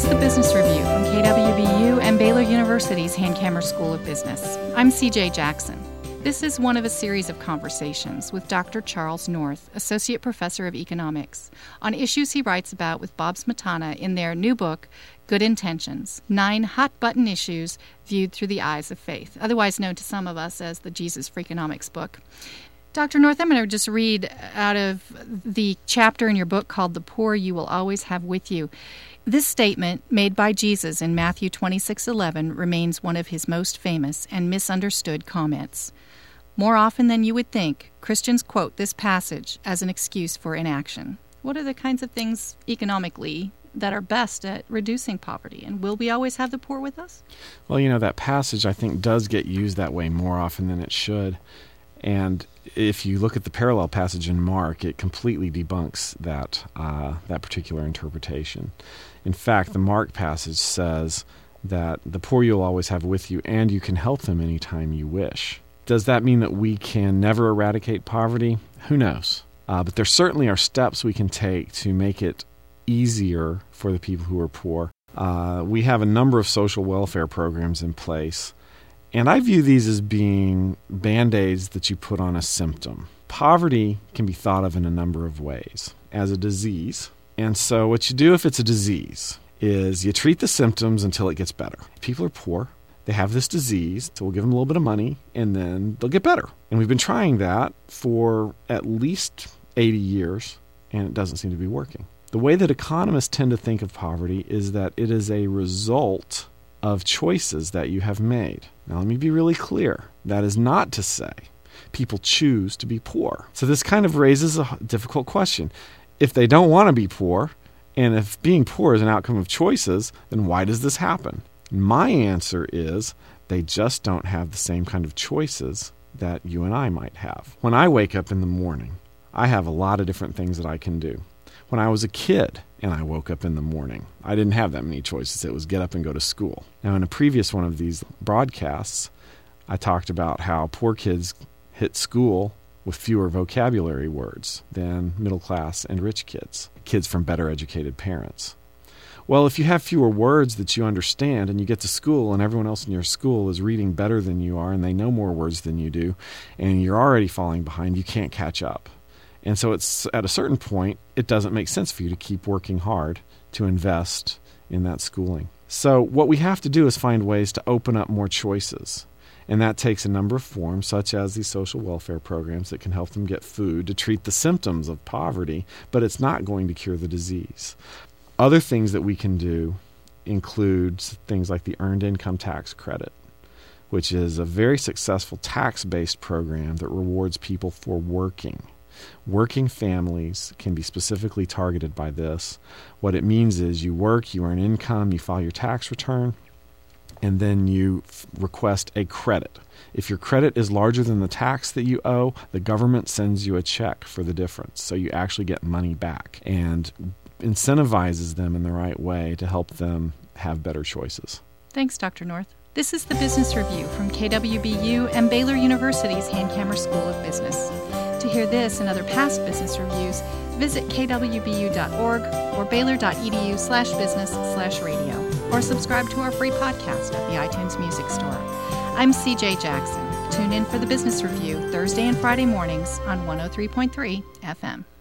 the Business Review from KWBU and Baylor University's Hankamer School of Business. I'm CJ Jackson. This is one of a series of conversations with Dr. Charles North, Associate Professor of Economics, on issues he writes about with Bob Smietana in their new book, Good Intentions, 9 Hot-Button Issues Viewed Through the Eyes of Faith, otherwise known to some of us as the Jesus Freakonomics book. Dr. North, I'm going to just read out of the chapter in your book called The Poor You Will Always Have With You. This statement, made by Jesus in Matthew 26:11, remains one of his most famous and misunderstood comments. More often than you would think, Christians quote this passage as an excuse for inaction. What are the kinds of things economically that are best at reducing poverty? And will we always have the poor with us? Well, that passage, I think, does get used that way more often than it should. And if you look at the parallel passage in Mark, it completely debunks that particular interpretation. In fact, the Mark passage says that the poor you'll always have with you, and you can help them anytime you wish. Does that mean that we can never eradicate poverty? Who knows? But there certainly are steps we can take to make it easier for the people who are poor. We have a number of social welfare programs in place, and I view these as being Band-Aids that you put on a symptom. Poverty can be thought of in a number of ways as a disease. And so what you do if it's a disease is you treat the symptoms until it gets better. People are poor. They have this disease, so we'll give them a little bit of money, and then they'll get better. And we've been trying that for at least 80 years, and it doesn't seem to be working. The way that economists tend to think of poverty is that it is a result of choices that you have made. Now, let me be really clear. That is not to say people choose to be poor. So this kind of raises a difficult question. If they don't want to be poor, and if being poor is an outcome of choices, then why does this happen? My answer is they just don't have the same kind of choices that you and I might have. When I wake up in the morning, I have a lot of different things that I can do. When I was a kid and I woke up in the morning, I didn't have that many choices. It was get up and go to school. Now, in a previous one of these broadcasts, I talked about how poor kids hit school with fewer vocabulary words than middle class and rich kids from better educated parents. Well, if you have fewer words that you understand and you get to school and everyone else in your school is reading better than you are and they know more words than you do and you're already falling behind, you can't catch up. And so it's at a certain point, it doesn't make sense for you to keep working hard to invest in that schooling. So what we have to do is find ways to open up more choices. And that takes a number of forms, such as these social welfare programs that can help them get food to treat the symptoms of poverty, but it's not going to cure the disease. Other things that we can do include things like the Earned Income Tax Credit, which is a very successful tax-based program that rewards people for working. Working families can be specifically targeted by this. What it means is you work, you earn income, you file your tax return, and then you request a credit. If your credit is larger than the tax that you owe, the government sends you a check for the difference. So you actually get money back and incentivizes them in the right way to help them have better choices. Thanks, Dr. North. This is the Business Review from KWBU and Baylor University's Hankamer School of Business. To hear this and other past business reviews, visit kwbu.org or baylor.edu/business/radio, or subscribe to our free podcast at the iTunes Music Store. I'm CJ Jackson. Tune in for the Business Review Thursday and Friday mornings on 103.3 FM.